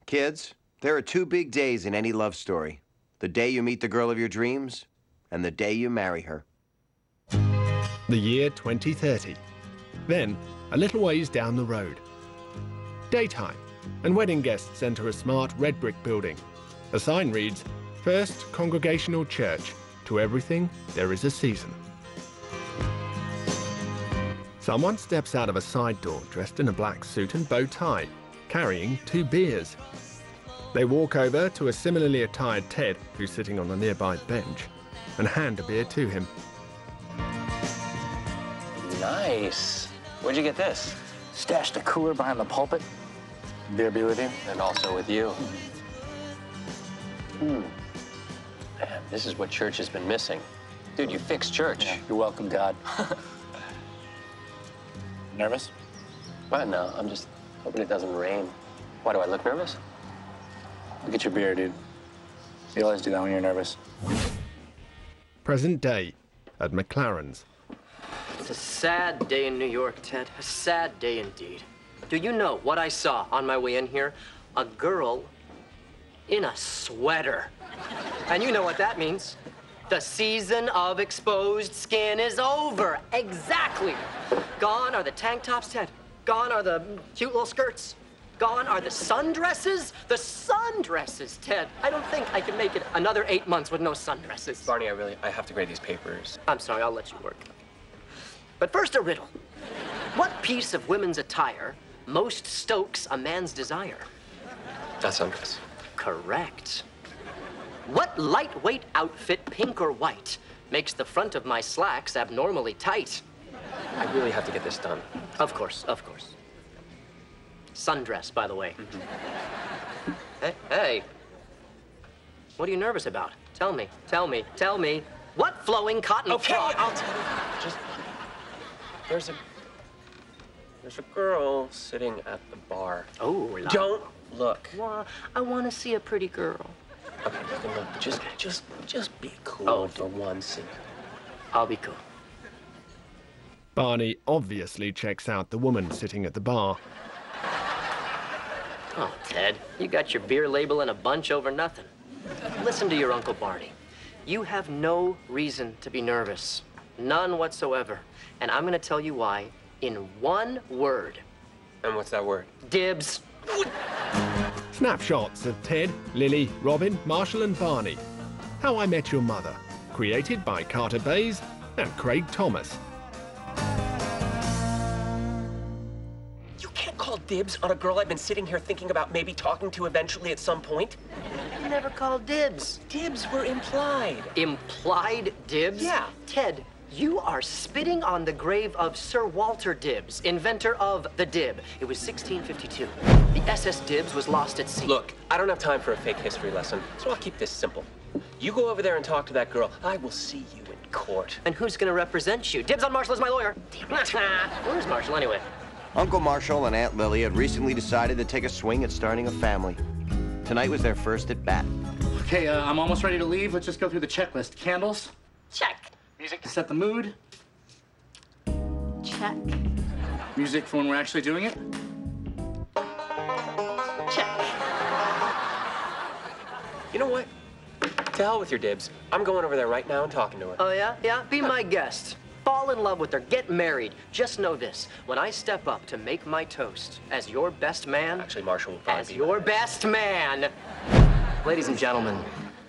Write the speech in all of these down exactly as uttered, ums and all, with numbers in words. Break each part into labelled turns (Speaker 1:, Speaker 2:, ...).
Speaker 1: Kids, there are two big days in any love story. The day you meet the girl of your dreams, and the day you marry her.
Speaker 2: The year twenty thirty. Then, a little ways down the road. Daytime, and wedding guests enter a smart red brick building. A sign reads, First Congregational Church. To everything, there is a season. Someone steps out of a side door dressed in a black suit and bow tie, carrying two beers. They walk over to a similarly attired Ted, who's sitting on a nearby bench, and hand a beer to him.
Speaker 3: Nice. Where'd you get this?
Speaker 4: Stashed a cooler behind the pulpit. Beer be with you.
Speaker 3: And also with you. Hmm. Man, this is what church has been missing. Dude, you fixed church.
Speaker 4: Yeah, you're welcome, God. Nervous?
Speaker 3: Well, no, I'm just hoping it doesn't rain. Why, do I look nervous?
Speaker 4: Look at your beer, dude. You always do that when you're nervous.
Speaker 2: Present day at McLaren's.
Speaker 5: It's a sad day in New York, Ted. A sad day indeed. Do you know what I saw on my way in here? A girl in a sweater. And you know what that means. The season of exposed skin is over. Exactly. Gone are the tank tops, Ted. Gone are the cute little skirts. Gone are the sundresses. The sundresses, Ted. I don't think I can make it another eight months with no sundresses.
Speaker 3: Barney, I really, I have to grade these papers.
Speaker 5: I'm sorry, I'll let you work. But first, a riddle. What piece of women's attire most stokes a man's desire?
Speaker 3: That sundress.
Speaker 5: Correct. What lightweight outfit, pink or white, makes the front of my slacks abnormally tight?
Speaker 3: I really have to get this done.
Speaker 5: Of course, of course. Sundress, by the way. Mm-hmm. Hey, hey. What are you nervous about? Tell me, tell me, tell me. What flowing cotton
Speaker 3: Okay,
Speaker 5: frock?
Speaker 3: I'll tell you. Just, there's a, there's a girl sitting at the bar.
Speaker 5: Oh, la.
Speaker 3: Don't look.
Speaker 5: Well, I want to see a pretty girl.
Speaker 3: Okay, look, just, just, just be cool
Speaker 5: Oh,
Speaker 3: for once.
Speaker 5: I'll be cool.
Speaker 2: Barney obviously checks out the woman sitting at the bar.
Speaker 5: Oh, Ted, you got your beer label in a bunch over nothing. Listen to your Uncle Barney. You have no reason to be nervous. None whatsoever. And I'm gonna tell you why in one word.
Speaker 3: And what's that word?
Speaker 5: Dibs.
Speaker 2: Snapshots of Ted, Lily, Robin, Marshall and Barney. How I Met Your Mother. Created by Carter Bays and Craig Thomas.
Speaker 3: You can't call dibs on a girl I've been sitting here thinking about maybe talking to eventually at some point.
Speaker 5: You never called dibs.
Speaker 3: Dibs were implied.
Speaker 5: Implied dibs?
Speaker 3: Yeah.
Speaker 5: Ted, you are spitting on the grave of Sir Walter Dibs, inventor of the dib. It was sixteen fifty-two. The S S Dibs was lost at sea.
Speaker 3: Look, I don't have time for a fake history lesson, so I'll keep this simple. You go over there and talk to that girl. I will see you in court.
Speaker 5: And who's gonna represent you? Dibs on Marshall is my lawyer. Where's Marshall anyway?
Speaker 1: Uncle Marshall and Aunt Lily had recently decided to take a swing at starting a family. Tonight was their first at bat.
Speaker 6: Okay, uh, I'm almost ready to leave. Let's just go through the checklist. Candles.
Speaker 7: Check.
Speaker 6: Music to set the mood.
Speaker 7: Check.
Speaker 6: Music for when we're actually doing it.
Speaker 7: Check.
Speaker 3: You know what? To hell with your dibs. I'm going over there right now and talking to her.
Speaker 5: Oh, yeah? Yeah? Be my guest. Fall in love with her. Get married. Just know this. When I step up to make my toast as your best man...
Speaker 3: Actually, Marshall will probably
Speaker 5: As
Speaker 3: be
Speaker 5: your
Speaker 3: my
Speaker 5: best man... Ladies and gentlemen,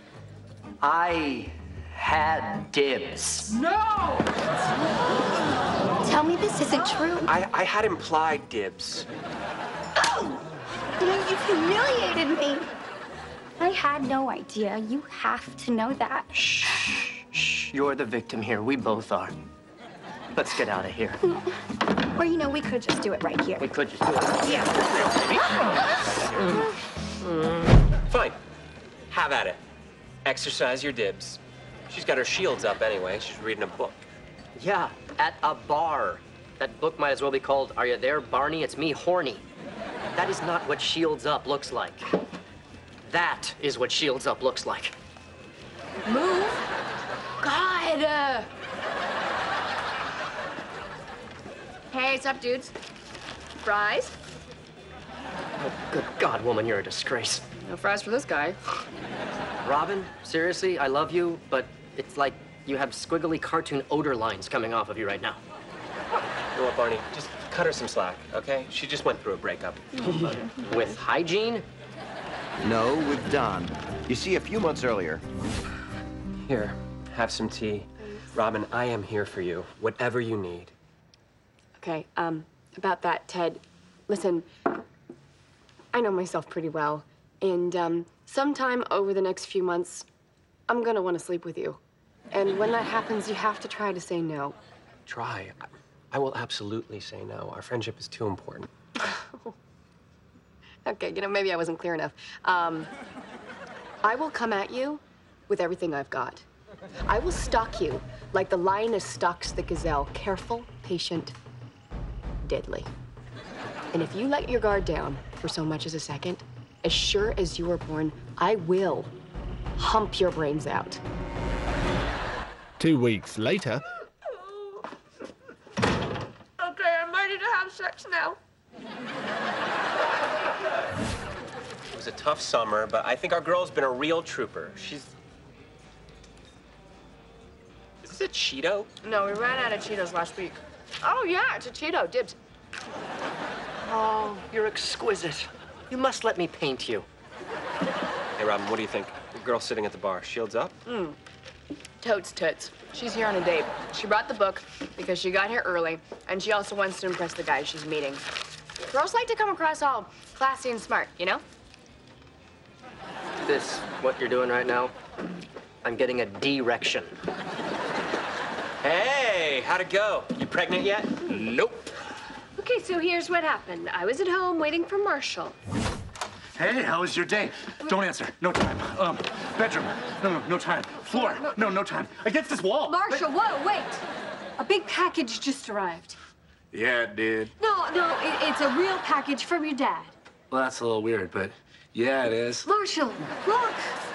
Speaker 5: I had dibs.
Speaker 6: No!
Speaker 7: Tell me this isn't true.
Speaker 3: I, I had implied dibs.
Speaker 7: Oh! You've humiliated me. I had no idea. You have to know that.
Speaker 5: Shh, shh. You're the victim here. We both are. Let's get out of here.
Speaker 7: Or, you know, we could just do it right here.
Speaker 5: We could just do it.
Speaker 7: Yeah.
Speaker 3: Fine. Have at it. Exercise your dibs. She's got her shields up anyway. She's reading a book.
Speaker 5: Yeah, at a bar. That book might as well be called, Are You There, Barney? It's Me, Horny. That is not what Shields Up looks like. That is what Shields Up looks like.
Speaker 7: Move. God. Uh... Hey, what's up, dudes? Fries?
Speaker 5: Oh, good God, woman, you're a disgrace.
Speaker 8: No fries for this guy.
Speaker 5: Robin, seriously, I love you, but it's like you have squiggly cartoon odor lines coming off of you right now.
Speaker 3: You know what, Barney? Just cut her some slack, okay? She just went through a breakup.
Speaker 5: With hygiene?
Speaker 1: No, with Don. You see, a few months earlier...
Speaker 3: Here, have some tea. Robin, I am here for you, whatever you need.
Speaker 8: Okay, um, about that, Ted, listen, I know myself pretty well, and, um, sometime over the next few months, I'm gonna want to sleep with you. And when that happens, you have to try to say no.
Speaker 3: Try. I will absolutely say no. Our friendship is too important.
Speaker 8: Okay, you know, maybe I wasn't clear enough. Um, I will come at you with everything I've got. I will stalk you like the lioness stalks the gazelle. Careful, patient, deadly. And if you let your guard down for so much as a second, as sure as you were born, I will hump your brains out.
Speaker 2: Two weeks later...
Speaker 8: Okay, I'm ready to have sex now.
Speaker 3: It was a tough summer, but I think our girl's been a real trooper. She's... Is this a Cheeto?
Speaker 8: No, we ran out of Cheetos last week. Oh, yeah, it's a Cheeto. Dibs.
Speaker 5: Oh, you're exquisite. You must let me paint you.
Speaker 3: Hey, Robin, what do you think? The girl sitting at the bar, shields up?
Speaker 8: Mm. Totes toots. She's here on a date. She brought the book because she got here early, and she also wants to impress the guy she's meeting. Girls like to come across all classy and smart, you know?
Speaker 5: This, what you're doing right now, I'm getting a D-rection.
Speaker 3: Hey, how'd it go? You pregnant yet?
Speaker 5: Nope.
Speaker 9: Okay, so here's what happened. I was at home waiting for Marshall.
Speaker 6: Hey, how was your day? Don't answer. No time. Um, bedroom. No, no, no time. Floor. No, no time. Against this wall.
Speaker 9: Marshall, whoa, wait. A big package just arrived.
Speaker 6: Yeah, it did.
Speaker 9: No, no, it, it's a real package from your dad.
Speaker 6: Well, that's a little weird, but yeah, it is.
Speaker 9: Marshall, look.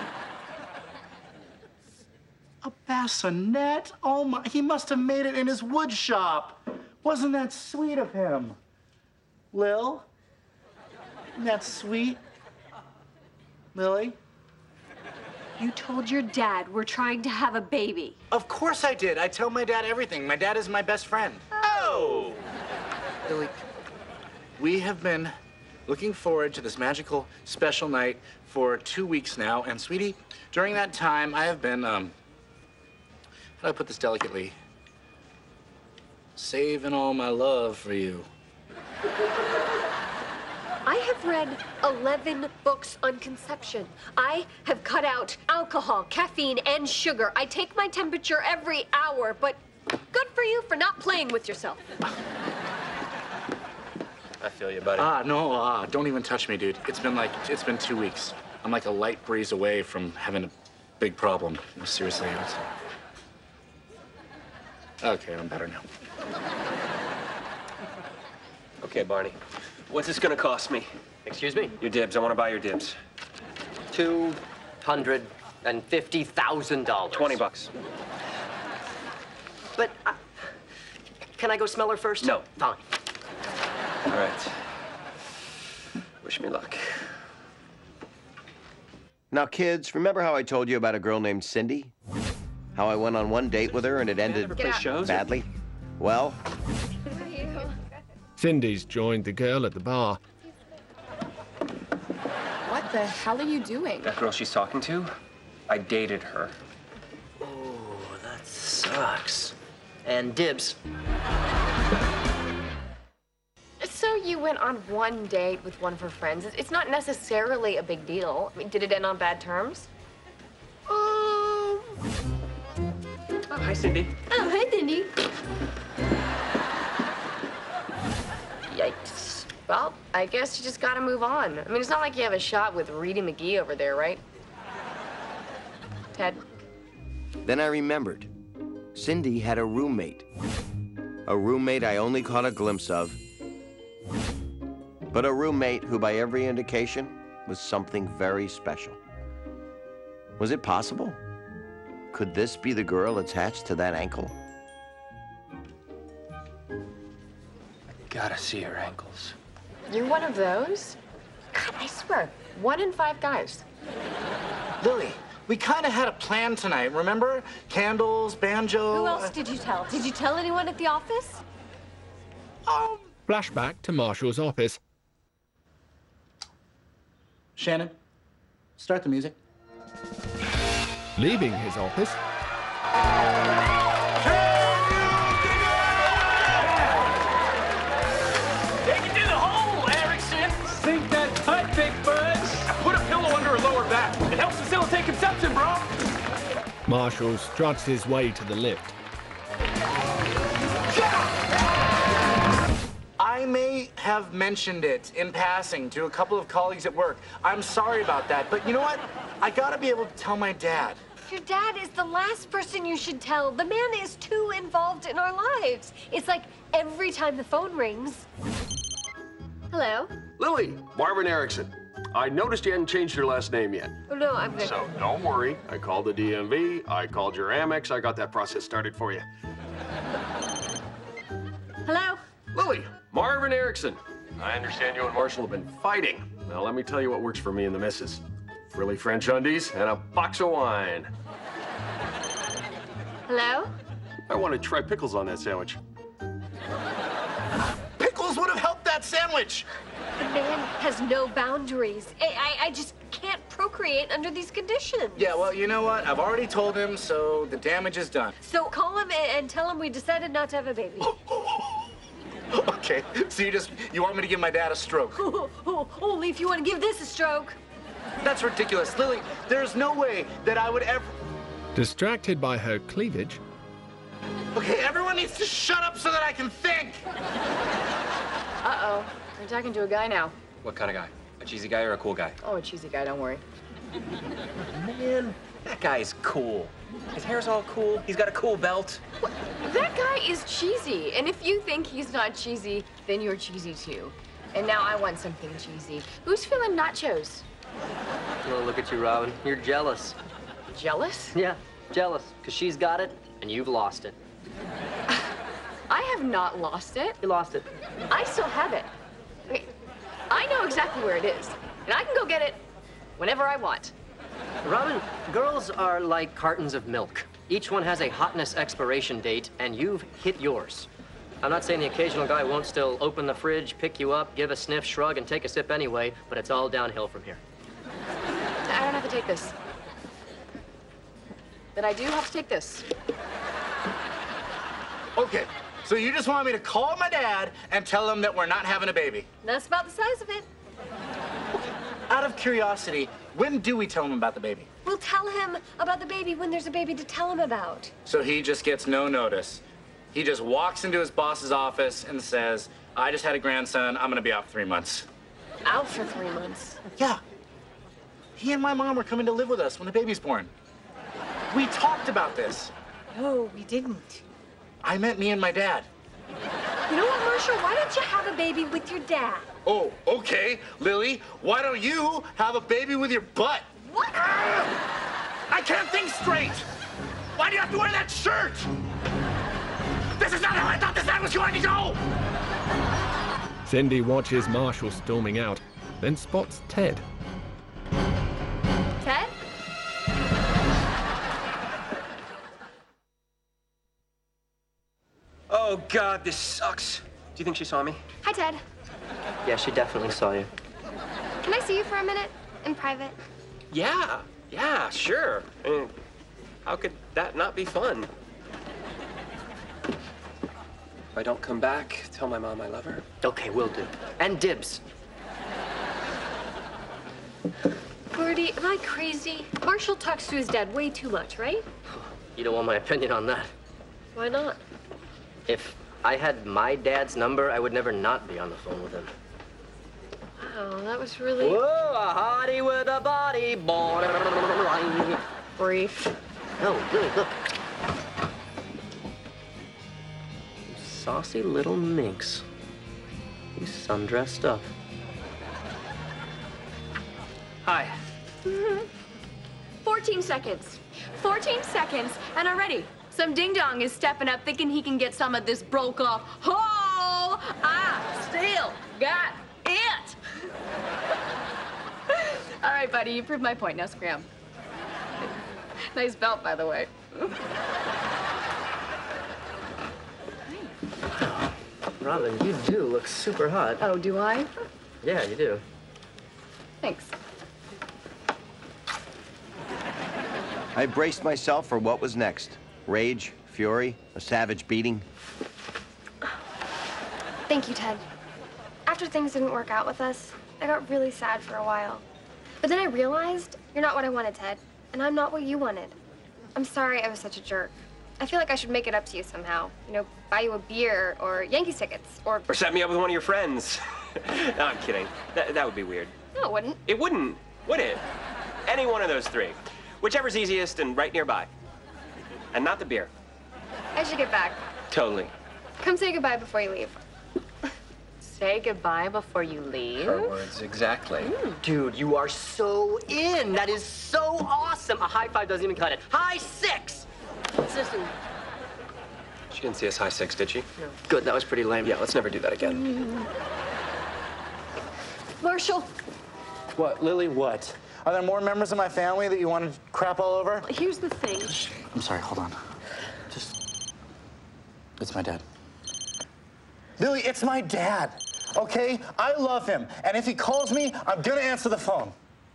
Speaker 6: A bassinet? Oh my, he must have made it in his wood shop. Wasn't that sweet of him? Lil? Isn't that sweet? Lily?
Speaker 9: You told your dad we're trying to have a baby.
Speaker 6: Of course I did. I tell my dad everything. My dad is my best friend.
Speaker 3: Oh!
Speaker 6: Lily, we have been looking forward to this magical special night for two weeks now. And sweetie, during that time, I have been, um, how do I put this delicately? Saving all my love for you.
Speaker 9: I have read eleven books on conception. I have cut out alcohol, caffeine, and sugar. I take my temperature every hour, but good for you for not playing with yourself.
Speaker 3: I feel you, buddy.
Speaker 6: Ah, no, ah, don't even touch me, dude. It's been like, it's been two weeks. I'm like a light breeze away from having a big problem. No, seriously, it's... Okay, I'm better now.
Speaker 3: Okay, Barney. What's this gonna cost me?
Speaker 5: Excuse me?
Speaker 3: Your dibs. I want to buy your dibs.
Speaker 5: Two hundred and fifty thousand dollars.
Speaker 3: Twenty bucks.
Speaker 5: But uh, can I go smell her first?
Speaker 3: No.
Speaker 5: Fine.
Speaker 3: All right. Wish me luck.
Speaker 1: Now, kids, remember how I told you about a girl named Cindy? How I went on one date with her and it ended
Speaker 3: Ever play shows?
Speaker 1: badly? Well,
Speaker 2: Cindy's joined the girl at the bar.
Speaker 8: What the hell are you doing?
Speaker 3: That girl she's talking to, I dated her.
Speaker 5: Oh, that sucks. And dibs.
Speaker 8: So you went on one date with one of her friends. It's not necessarily a big deal. I mean, did it end on bad terms?
Speaker 3: Um. Oh, hi, Cindy.
Speaker 9: Oh, hi, Cindy.
Speaker 8: Yikes. Well, I guess you just gotta move on. I mean, it's not like you have a shot with Reedy McGee over there, right? Ted?
Speaker 1: then I remembered. Cindy had a roommate. A roommate I only caught a glimpse of. But a roommate who, by every indication, was something very special. Was it possible? Could this be the girl attached to that ankle?
Speaker 3: Gotta see her ankles.
Speaker 8: You're one of those? God, I swear, one in five guys.
Speaker 6: Lily, we kind of had a plan tonight, remember? Candles, banjo...
Speaker 9: Who else did you tell? Did you tell anyone at the office?
Speaker 6: Um...
Speaker 2: Flashback to Marshall's office.
Speaker 6: Shannon, start the music.
Speaker 2: Leaving his office,
Speaker 10: Take it to the hole, Erickson. Sink that tight, big fudge. Put a pillow under her lower back. It helps facilitate conception, bro.
Speaker 2: Marshall struts his way to the lift.
Speaker 6: I may have mentioned it in passing to a couple of colleagues at work. I'm sorry about that, but you know what? I gotta be able to tell my dad.
Speaker 9: Your dad is the last person you should tell. The man is too involved in our lives. It's like every time the phone rings. Hello?
Speaker 11: Lily, Marvin Erickson. I noticed you hadn't changed your last name yet.
Speaker 9: Oh, no, I'm good.
Speaker 11: So don't worry. I called the D M V. I called your Amex. I got that process started for you.
Speaker 9: Hello?
Speaker 11: Lily, Marvin Erickson. I understand you and Marshall have been fighting. Now let me tell you what works for me and the missus. Frilly French undies and a box of wine.
Speaker 9: Hello?
Speaker 11: I want to try pickles on that sandwich.
Speaker 6: Pickles would have helped that sandwich.
Speaker 9: The man has no boundaries. I, I, I just can't procreate under these conditions.
Speaker 6: Yeah, well, you know what? I've already told him, so the damage is done.
Speaker 9: So call him and, and tell him we decided not to have a baby.
Speaker 6: Okay, so you just, you want me to give my dad a stroke?
Speaker 9: Oh, oh, only if you want to give this a stroke.
Speaker 6: That's ridiculous. Lily, there's no way that I would ever...
Speaker 2: Distracted by her cleavage,
Speaker 6: Okay, everyone needs to shut up so that I can think.
Speaker 8: Uh-oh. You're talking to a guy now.
Speaker 3: What kind of guy? A cheesy guy or a cool guy?
Speaker 8: Oh, a cheesy guy, don't worry.
Speaker 3: Man, that guy's cool. His hair's all cool. He's got a cool belt.
Speaker 8: What? That guy is cheesy, and if you think he's not cheesy, then you're cheesy too. And now I want something cheesy. Who's feeling nachos?
Speaker 5: Oh, look at you, Robin. You're jealous.
Speaker 8: Jealous?
Speaker 5: Yeah, jealous. Because she's got it, and you've lost it.
Speaker 8: I have not lost it.
Speaker 5: You lost it.
Speaker 8: I still have it. Okay, I know exactly where it is, and I can go get it whenever I want.
Speaker 5: Robin, girls are like cartons of milk. Each one has a hotness expiration date, and you've hit yours. I'm not saying the occasional guy won't still open the fridge, pick you up, give a sniff, shrug, and take a sip anyway, but it's all downhill from here.
Speaker 8: I don't have to take this. But I do have to take this.
Speaker 6: Okay, so you just want me to call my dad and tell him that we're not having a baby?
Speaker 9: That's about the size of it.
Speaker 6: Out of curiosity, when do we tell him about the baby?
Speaker 9: We'll tell him about the baby when there's a baby to tell him about.
Speaker 6: So he just gets no notice. He just walks into his boss's office and says, I just had a grandson, I'm gonna be out for three months.
Speaker 9: Out for three months.
Speaker 6: Yeah. He and my mom are coming to live with us when the baby's born. We talked about this.
Speaker 9: No, we didn't.
Speaker 6: I meant me and my dad.
Speaker 9: You know what, Marshall? Why don't you have a baby with your dad?
Speaker 6: Oh, okay. Lily, why don't you have a baby with your butt?
Speaker 9: What?
Speaker 6: Ah! I can't think straight. Why do you have to wear that shirt? This is not how I thought this night was going to go.
Speaker 2: Cindy watches Marshall storming out, then spots Ted.
Speaker 9: Ted?
Speaker 3: Oh, God, this sucks. Do you think she saw me?
Speaker 7: Hi, Ted.
Speaker 5: Yeah, she definitely saw you.
Speaker 7: Can I see you for a minute? In private?
Speaker 3: Yeah, yeah, sure. I mean, how could that not be fun? If I don't come back, tell my mom I love her.
Speaker 5: Okay, will do. And dibs.
Speaker 9: Gordy, am I crazy? Marshall talks to his dad way too much, right?
Speaker 5: You don't want my opinion on that.
Speaker 9: Why not?
Speaker 5: If I had my dad's number, I would never not be on the phone with him.
Speaker 9: Wow, that was really...
Speaker 5: Whoa, a hottie with a body, borderline.
Speaker 8: Brief.
Speaker 5: Oh, good, look. You saucy little minx. You sundress stuff.
Speaker 3: Hi.
Speaker 8: Mm-hmm. fourteen seconds. fourteen seconds, and already some ding-dong is stepping up thinking he can get some of this broke-off. Oh, I still got it. All right, buddy, you proved my point. Now scram. Nice belt, by the way.
Speaker 5: Robin, you do look super hot.
Speaker 8: Oh, do I?
Speaker 5: Yeah, you do.
Speaker 8: Thanks.
Speaker 1: I braced myself for what was next. Rage, fury, a savage beating.
Speaker 7: Thank you, Ted. After things didn't work out with us, I got really sad for a while. But then I realized you're not what I wanted, Ted, and I'm not what you wanted. I'm sorry I was such a jerk. I feel like I should make it up to you somehow. You know, buy you a beer or Yankees tickets or...
Speaker 3: Or set me up with one of your friends. No, I'm kidding. That, that would be weird.
Speaker 7: No, it wouldn't.
Speaker 3: It wouldn't, would it? Any one of those three. Whichever's easiest and right nearby. And not the beer.
Speaker 7: I should get back.
Speaker 3: Totally.
Speaker 7: Come say goodbye before you leave.
Speaker 8: Say goodbye before you leave?
Speaker 3: Her words, exactly.
Speaker 5: Mm. Dude, you are so in. That is so awesome. A high five doesn't even cut it. High six! Listen.
Speaker 3: She didn't see us high six, did she?
Speaker 5: No. Good, that was pretty lame.
Speaker 3: Yeah, let's never do that again.
Speaker 9: Marshall.
Speaker 6: What, Lily, what? Are there more members of my family that you want to crap all over?
Speaker 9: Here's the thing.
Speaker 6: I'm sorry, hold on. Just... It's my dad. Lily, it's my dad, okay? I love him, and if he calls me, I'm gonna answer the phone.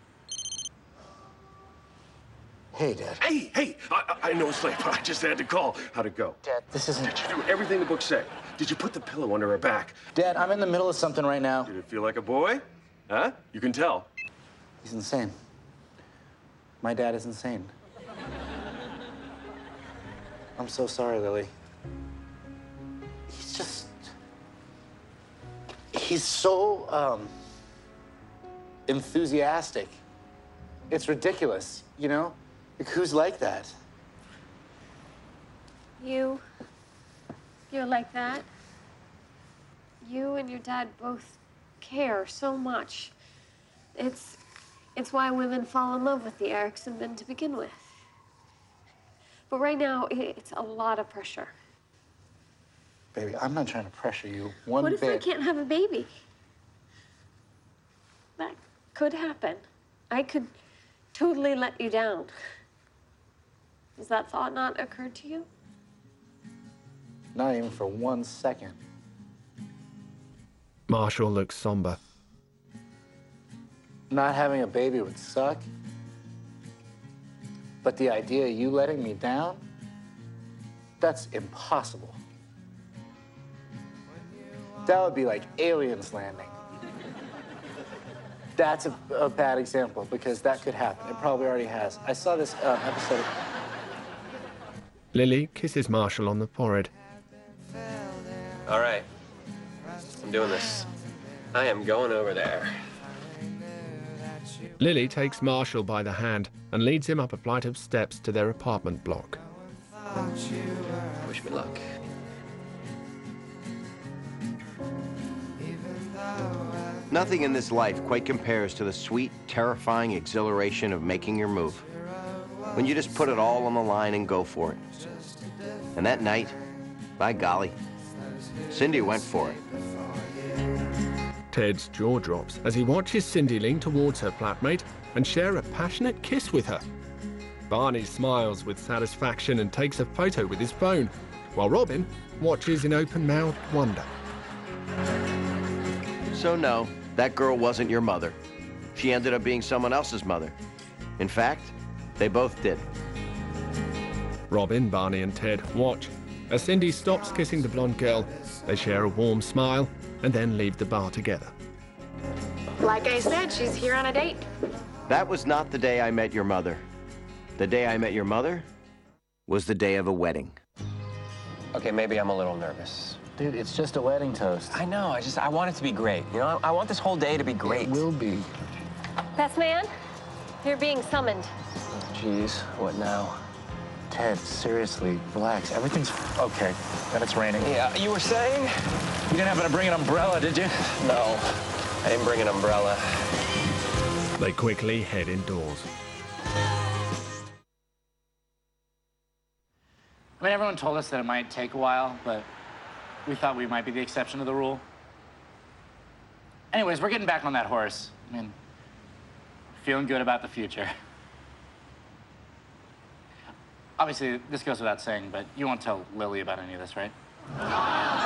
Speaker 6: Hey, Dad.
Speaker 11: Hey, hey, I, I know it's late, but I just had to call. How'd it go?
Speaker 6: Dad, this isn't...
Speaker 11: Did you do everything the book said? Did you put the pillow under her back?
Speaker 6: Dad, I'm in the middle of something right now.
Speaker 11: Did it feel like a boy? Huh? You can tell.
Speaker 6: He's insane. My dad is insane. I'm so sorry, Lily. He's just... He's so, um... enthusiastic. It's ridiculous, you know? Like, who's like that?
Speaker 9: You. You're like that. You and your dad both care so much. It's. It's why women fall in love with the Erickson men to begin with. But right now, it's a lot of pressure.
Speaker 6: Baby, I'm not trying to pressure you one
Speaker 9: What if
Speaker 6: bit.
Speaker 9: I can't have a baby? That could happen. I could totally let you down. Has that thought not occurred to you?
Speaker 6: Not even for one second.
Speaker 2: Marshall looks somber.
Speaker 6: Not having a baby would suck. But the idea of you letting me down, that's impossible. That would be like aliens landing. That's a, a bad example because that could happen. It probably already has. I saw this um, episode.
Speaker 2: Lily kisses Marshall on the forehead.
Speaker 3: All right. I'm doing this. I am going over there.
Speaker 2: Lily takes Marshall by the hand and leads him up a flight of steps to their apartment block.
Speaker 3: Wish me luck.
Speaker 1: Nothing in this life quite compares to the sweet, terrifying exhilaration of making your move. When you just put it all on the line and go for it. And that night, by golly, Cindy went for it.
Speaker 2: Ted's jaw drops as he watches Cindy lean towards her flatmate and share a passionate kiss with her. Barney smiles with satisfaction and takes a photo with his phone, while Robin watches in open-mouthed wonder.
Speaker 1: So no, that girl wasn't your mother. She ended up being someone else's mother. In fact, they both did.
Speaker 2: Robin, Barney and Ted watch. As Cindy stops kissing the blonde girl, they share a warm smile and then leave the bar together.
Speaker 8: Like I said, she's here on a date.
Speaker 1: That was not the day I met your mother. The day I met your mother was the day of a wedding.
Speaker 3: Okay, maybe I'm a little nervous.
Speaker 6: Dude, it's just a wedding toast.
Speaker 3: I know, I just, I want it to be great. You know, I, I want this whole day to be great.
Speaker 6: It will be.
Speaker 9: Best man, you're being summoned.
Speaker 3: Jeez, what now?
Speaker 6: Ted, seriously, relax. Everything's okay. And it's raining.
Speaker 3: Yeah, you were saying?
Speaker 6: You didn't happen to bring an umbrella, did you?
Speaker 3: No, I didn't bring an umbrella.
Speaker 2: They quickly head indoors.
Speaker 6: I mean, everyone told us that it might take a while, but we thought we might be the exception to the rule. Anyways, we're getting back on that horse. I mean, feeling good about the future. Obviously, this goes without saying, but you won't tell Lily about any of this, right?